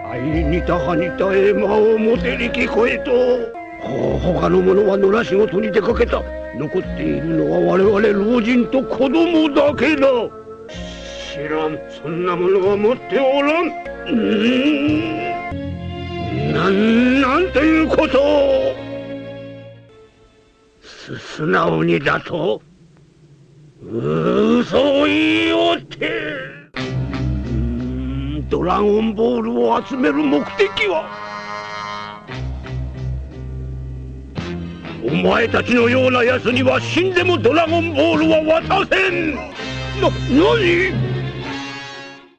似たは似た絵馬を持てに聞こえと。他の者は野良仕事に出かけた。残っているのは我々老人と子供だけだ。知らん、そんなものは持っておらん。なんていうことを。素直にだと嘘を言いよって。ドラゴンボールを集める目的は、お前たちのような奴には死んでもドラゴンボールは渡せん。何？